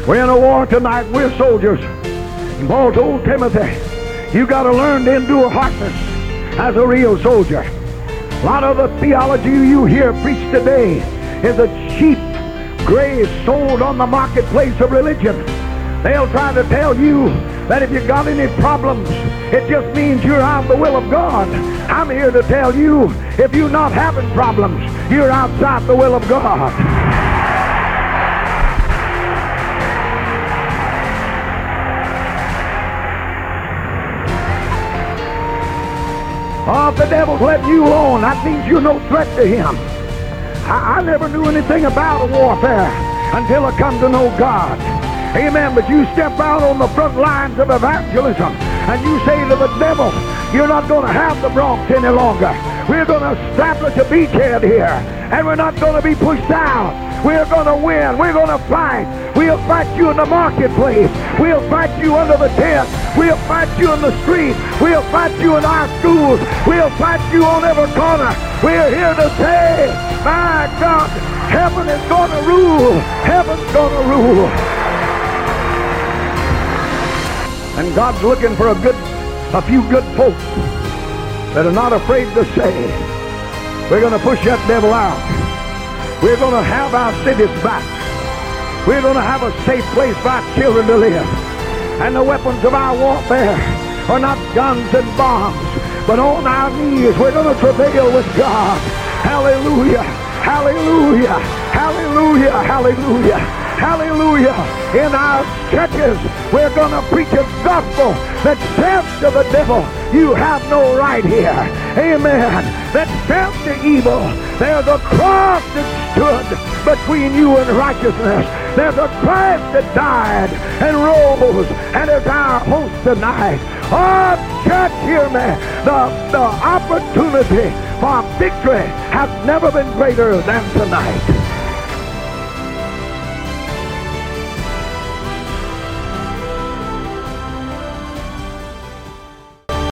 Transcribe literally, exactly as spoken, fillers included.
We're in a war tonight. We're soldiers. And Paul told Timothy, you got to learn to endure hardness as a real soldier. A lot of the theology you hear preached today is a cheap grace sold on the marketplace of religion. They'll try to tell you that if you got any problems, it just means you're out of the will of God. I'm here to tell you, if you're not having problems, you're outside the will of God. Oh, if the devil's letting you alone, that means you're no threat to him. I, I never knew anything about a warfare until I come to know God. Amen. But you step out on the front lines of evangelism and you say to the devil, you're not going to have the Bronx any longer. We're going to establish a beachhead here, and we're not going to be pushed out. We're going to win. We're going to fight. We'll fight you in the marketplace. We'll fight you under the tent. We'll fight you in the street. We'll fight you in our schools. We'll fight you on every corner. We're here to say, my God, heaven is going to rule. Heaven's going to rule. And God's looking for a good, a few good folks that are not afraid to say, we're going to push that devil out. We're going to have our cities back. We're going to have a safe place for our children to live. And the weapons of our warfare are not guns and bombs, but on our knees we're going to travail with God. Hallelujah, hallelujah, hallelujah, hallelujah, hallelujah. In our churches, we're going to preach a gospel that says to the devil, you have no right here. Amen. That says to evil, there's a cross that stood between you and righteousness. There's a Christ that died and rose and is our host tonight. Oh, church, hear me. The, the opportunity for victory has never been greater than tonight.